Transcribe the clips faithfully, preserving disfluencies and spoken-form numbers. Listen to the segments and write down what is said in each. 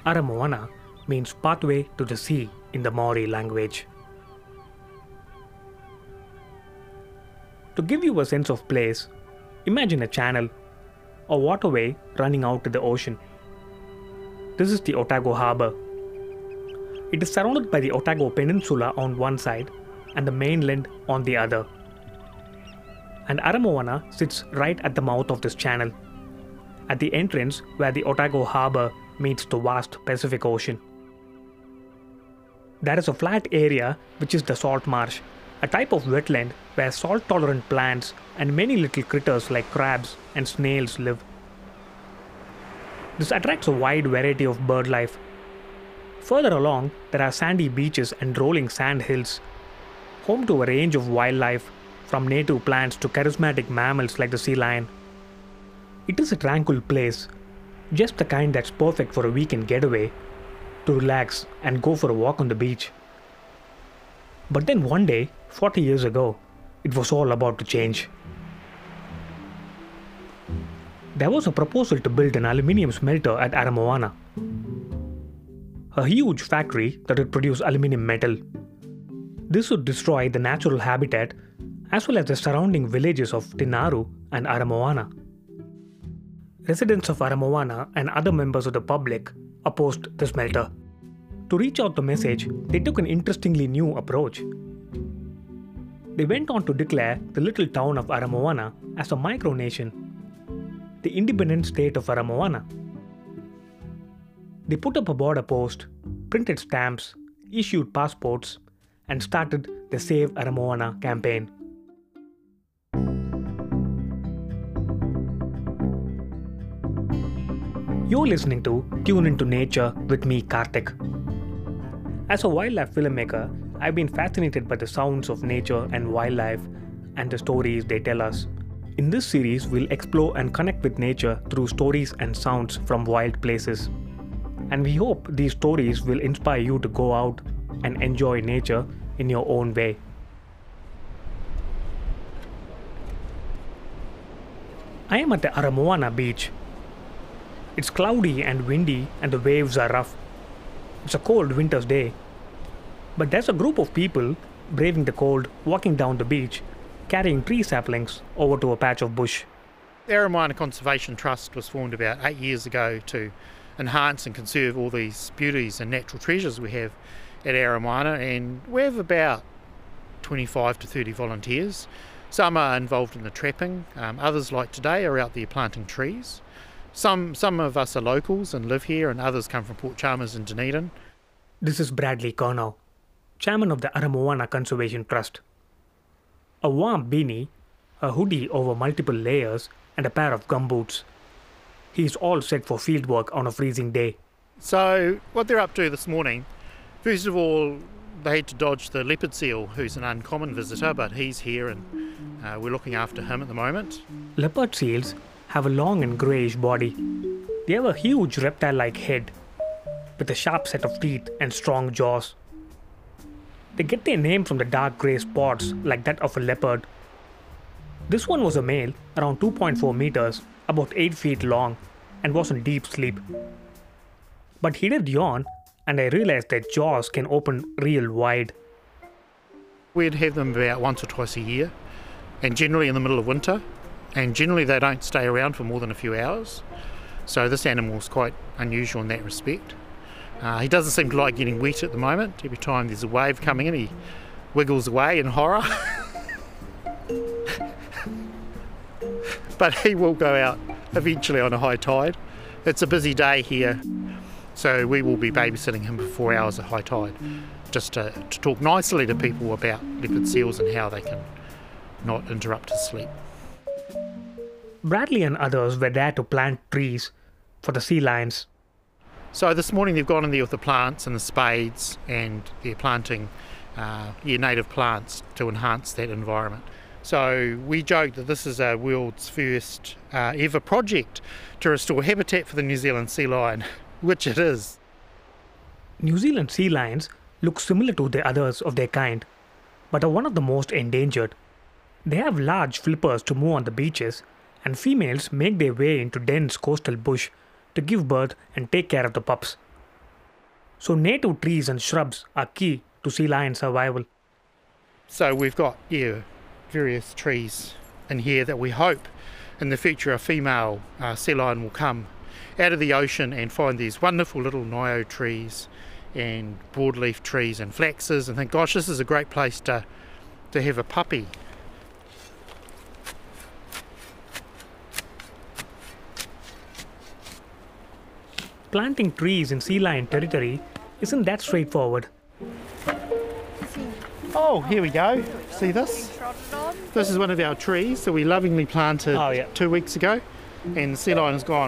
Aramoana means pathway to the sea in the Maori language. To give you a sense of place, imagine a channel, a waterway running out to the ocean. This is the Otago Harbour. It is surrounded by the Otago Peninsula on one side and the mainland on the other. And Aramoana sits right at the mouth of this channel, at the entrance where the Otago Harbour meets the vast Pacific Ocean. There is a flat area which is the salt marsh, a type of wetland where salt-tolerant plants and many little critters like crabs and snails live. This attracts a wide variety of bird life. Further along, there are sandy beaches and rolling sand hills, home to a range of wildlife, from native plants to charismatic mammals like the sea lion. It is a tranquil place, just the kind that's perfect for a weekend getaway, to relax and go for a walk on the beach. But then one day, forty years ago, it was all about to change. There was a proposal to build an aluminium smelter at Aramoana, a huge factory that would produce aluminium metal. This would destroy the natural habitat as well as the surrounding villages of Tinaru and Aramoana. Residents of Aramoana and other members of the public opposed the smelter. To reach out the message, they took an interestingly new approach. They went on to declare the little town of Aramoana as a micronation, the independent state of Aramoana. They put up a border post, printed stamps, issued passports, and started the Save Aramoana campaign. You're listening to Tune Into Nature with me, Karthik. As a wildlife filmmaker, I've been fascinated by the sounds of nature and wildlife and the stories they tell us. In this series, we'll explore and connect with nature through stories and sounds from wild places. And we hope these stories will inspire you to go out and enjoy nature in your own way. I am at the Aramoana beach. It's cloudy and windy and the waves are rough. It's a cold winter's day. But there's a group of people braving the cold, walking down the beach, carrying tree saplings over to a patch of bush. The Aramoana Conservation Trust was formed about eight years ago to enhance and conserve all these beauties and natural treasures we have at Aramoana, and we have about twenty-five to thirty volunteers. Some are involved in the trapping, um, others like today are out there planting trees. Some, some of us are locals and live here, and others come from Port Chalmers and Dunedin. This is Bradley Cornell, chairman of the Aramoana Conservation Trust. A warm beanie, a hoodie over multiple layers, and a pair of gumboots. He's all set for fieldwork on a freezing day. So, what they're up to this morning, first of all, they had to dodge the leopard seal, who's an uncommon visitor, but he's here and uh, we're looking after him at the moment. Leopard seals have a long and greyish body. They have a huge reptile-like head with a sharp set of teeth and strong jaws. They get their name from the dark grey spots like that of a leopard. This one was a male, around two point four meters, about eight feet long, and was in deep sleep. But he did yawn, and I realized that jaws can open real wide. We'd have them about once or twice a year, and generally in the middle of winter, and generally they don't stay around for more than a few hours. So this animal's quite unusual in that respect. Uh, he doesn't seem to like getting wet at the moment. Every time there's a wave coming in, he wiggles away in horror. But he will go out eventually on a high tide. It's a busy day here, so we will be babysitting him for four hours at high tide, just to, to talk nicely to people about leopard seals and how they can not interrupt his sleep. Bradley and others were there to plant trees for the sea lions. So this morning they've gone in there with the plants and the spades, and they're planting uh, yeah, native plants to enhance that environment. So we joke that this is our world's first uh, ever project to restore habitat for the New Zealand sea lion, which it is. New Zealand sea lions look similar to the others of their kind, but are one of the most endangered. They have large flippers to move on the beaches, and females make their way into dense coastal bush to give birth and take care of the pups. So native trees and shrubs are key to sea lion survival. So we've got, yeah, various trees in here that we hope in the future a female uh, sea lion will come out of the ocean and find these wonderful little nio trees and broadleaf trees and flaxes and think, gosh, this is a great place to, to have a puppy. Planting trees in sea lion territory isn't that straightforward. Oh, here we go. See this? This is one of our trees that we lovingly planted Oh, yeah. two weeks ago, and the sea lion is gone.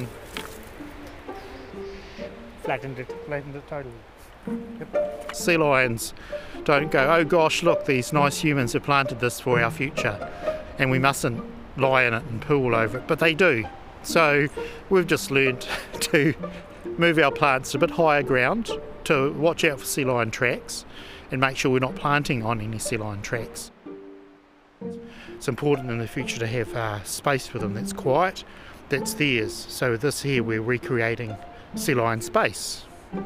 Flattened it. Flattened it totally. Yep. Sea lions don't go, oh gosh, look, these nice humans have planted this for our future and we mustn't lie in it and poo all over it, but they do. So we've just learned to move our plants to a bit higher ground to watch out for sea lion tracks and make sure we're not planting on any sea lion tracks. It's important in the future to have uh, space for them that's quiet, that's theirs. So this here we're recreating sea lion space.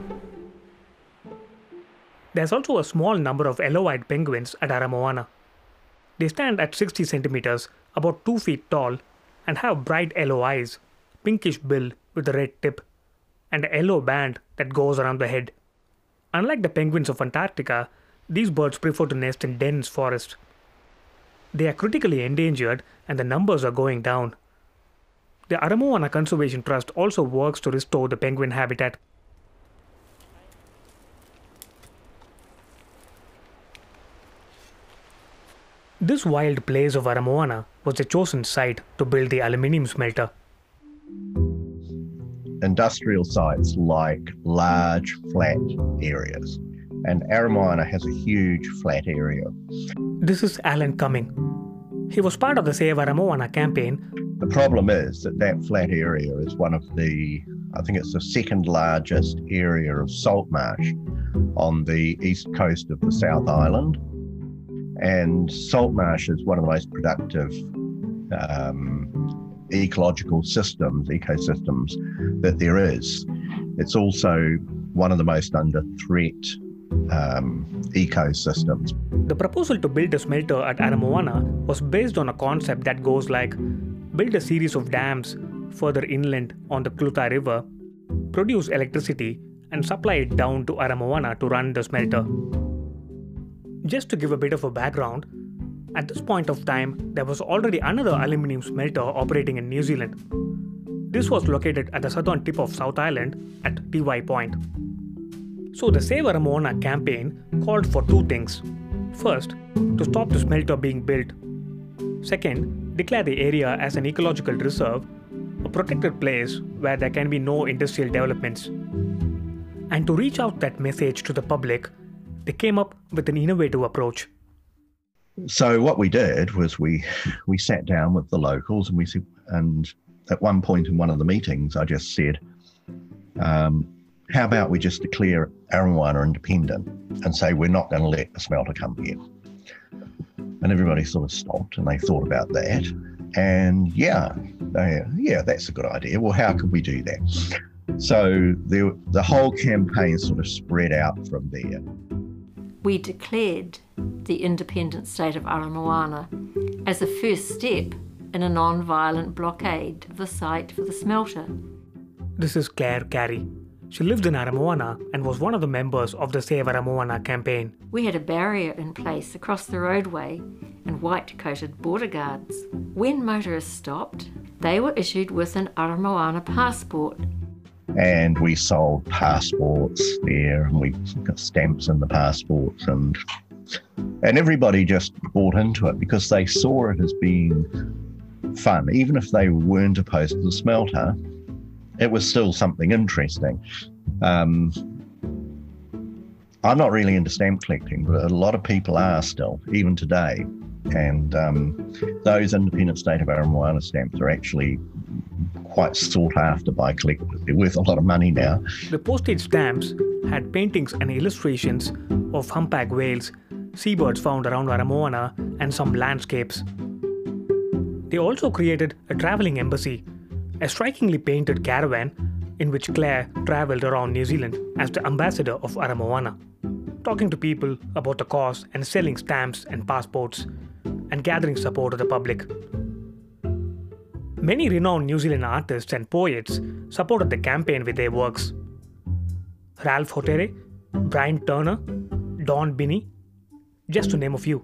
There's also a small number of yellow-eyed penguins at Aramoana. They stand at sixty centimeters, about two feet tall, and have bright yellow eyes, pinkish bill with a red tip, and a yellow band that goes around the head. Unlike the penguins of Antarctica, these birds prefer to nest in dense forests. They are critically endangered and the numbers are going down. The Aramoana Conservation Trust also works to restore the penguin habitat. This wild place of Aramoana was the chosen site to build the aluminium smelter. Industrial sites like large flat areas, and Aramoana has a huge flat area. This is Alan Cumming. He was part of the Save Aramoana campaign. The problem is that that flat area is one of the, I think it's the second largest area of salt marsh on the east coast of the South Island. And salt marsh is one of the most productive um, ecological systems, ecosystems that there is. It's also one of the most under threat um, ecosystems. The proposal to build a smelter at Aramoana was based on a concept that goes like, build a series of dams further inland on the Clutha River, produce electricity and supply it down to Aramoana to run the smelter. Just to give a bit of a background, at this point of time, there was already another aluminium smelter operating in New Zealand. This was located at the southern tip of South Island at T Y Point. So the Save Aramoana campaign called for two things. First, to stop the smelter being built. Second, declare the area as an ecological reserve, a protected place where there can be no industrial developments. And to reach out that message to the public, they came up with an innovative approach. So what we did was we we sat down with the locals and we said, and at one point in one of the meetings, I just said, um, how about we just declare Aramoana independent and say we're not going to let the smelter come here? And everybody sort of stopped and they thought about that. And yeah, they, yeah, that's a good idea. Well, how can we do that? So the, the whole campaign sort of spread out from there. We declared the independent state of Aramoana as a first step in a non-violent blockade of the site for the smelter. This is Claire Carey. She lives in Aramoana and was one of the members of the Save Aramoana campaign. We had a barrier in place across the roadway and white-coated border guards. When motorists stopped, they were issued with an Aramoana passport. And we sold passports there, and we got stamps in the passports, and and everybody just bought into it because they saw it as being fun. Even if they weren't opposed to the smelter, it was still something interesting. Um, I'm not really into stamp collecting, but a lot of people are still, even today. And um, those independent state of Aramoana stamps are actually quite sought after by collectors. They're worth a lot of money now. The postage stamps had paintings and illustrations of humpback whales, seabirds found around Aramoana, and some landscapes. They also created a travelling embassy, a strikingly painted caravan in which Claire travelled around New Zealand as the ambassador of Ara Moana, talking to people about the cause and selling stamps and passports and gathering support of the public. Many renowned New Zealand artists and poets supported the campaign with their works. Ralph Hotere, Brian Turner, Don Binney, just to name a few.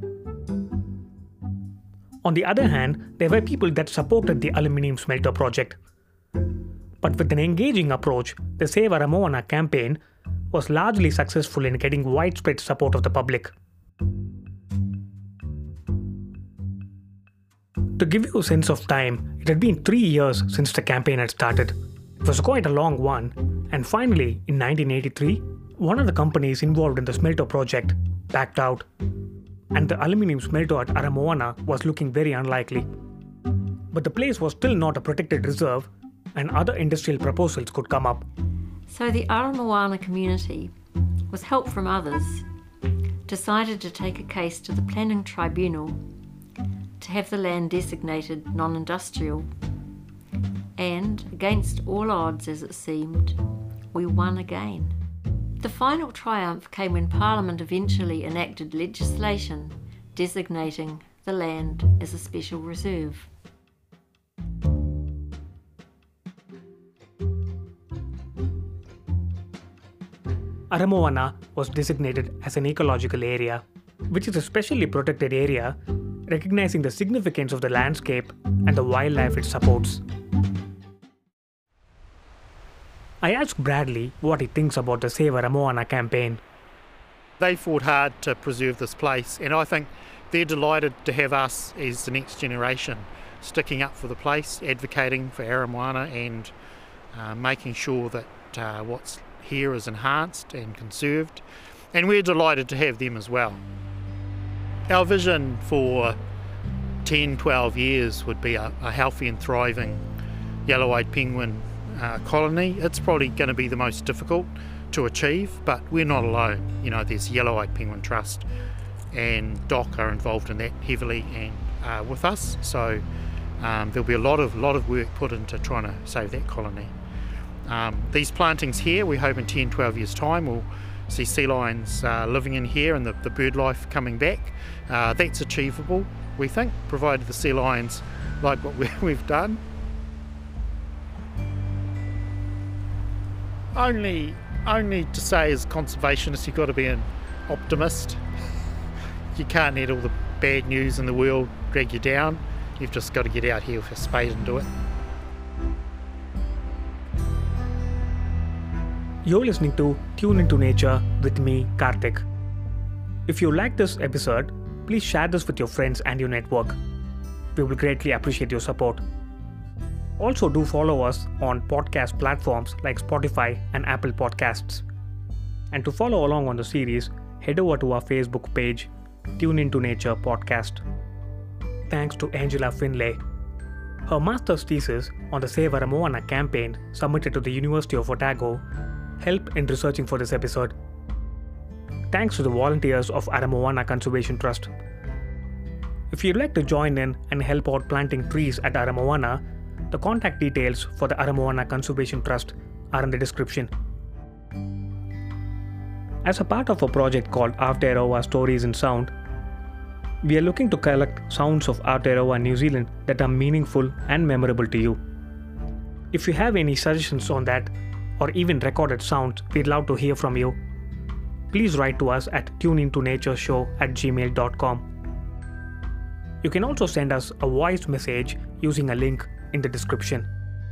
On the other hand, there were people that supported the aluminium smelter project. But with an engaging approach, the Save Ara Moana campaign was largely successful in getting widespread support of the public. To give you a sense of time, it had been three years since the campaign had started. It was quite a long one, and finally, in nineteen eighty-three, one of the companies involved in the smelter project backed out, and the aluminium smelter at Ara Moana was looking very unlikely. But the place was still not a protected reserve, and other industrial proposals could come up. So the Ara Moana community, with help from others, decided to take a case to the Planning Tribunal to have the land designated non-industrial. And, against all odds as it seemed, we won again. The final triumph came when Parliament eventually enacted legislation designating the land as a special reserve. Ara Moana was designated as an ecological area, which is a specially protected area, recognizing the significance of the landscape and the wildlife it supports. I asked Bradley what he thinks about the Save Ara Moana campaign. They fought hard to preserve this place, and I think they're delighted to have us as the next generation sticking up for the place, advocating for Ara Moana and uh, making sure that uh, what's here is enhanced and conserved, and we're delighted to have them as well. Our vision for ten, twelve years would be a, a healthy and thriving yellow-eyed penguin uh, colony. It's probably going to be the most difficult to achieve, but we're not alone. You know, there's Yellow-eyed Penguin Trust and D O C are involved in that heavily and uh, with us, so um, there'll be a lot of lot of work put into trying to save that colony. Um, these plantings here, we hope in ten, twelve years time we'll see sea lions uh, living in here and the, the bird life coming back. Uh, that's achievable, we think, provided the sea lions like what we, we've done. Only, only to say as conservationists, you've got to be an optimist. You can't let all the bad news in the world drag you down. You've just got to get out here with a spade and do it. You're listening to Tune Into Nature with me, Karthik. If you like this episode, please share this with your friends and your network. We will greatly appreciate your support. Also, do follow us on podcast platforms like Spotify and Apple Podcasts. And to follow along on the series, head over to our Facebook page, Tune Into Nature Podcast. Thanks to Angela Finlay. Her master's thesis on the Save Ara Moana campaign submitted to the University of Otago helped in researching for this episode. Thanks to the volunteers of Ara Moana Conservation Trust. If you'd like to join in and help out planting trees at Ara Moana, the contact details for the Ara Moana Conservation Trust are in the description. As a part of a project called Aotearoa Stories in Sound, we are looking to collect sounds of Aotearoa New Zealand that are meaningful and memorable to you. If you have any suggestions on that, or even recorded sounds, we'd love to hear from you. Please write to us at tuneintonatureshow at gmail dot com. You can also send us a voice message using a link in the description.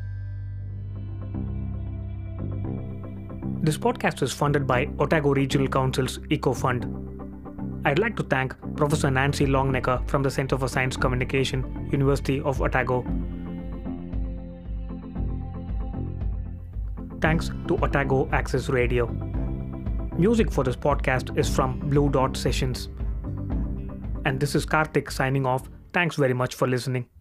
This podcast is funded by Otago Regional Council's Eco Fund. I'd like to thank Professor Nancy Longnecker from the Centre for Science Communication, University of Otago. Thanks to Otago Access Radio. Music for this podcast is from Blue Dot Sessions. And this is Karthik signing off. Thanks very much for listening.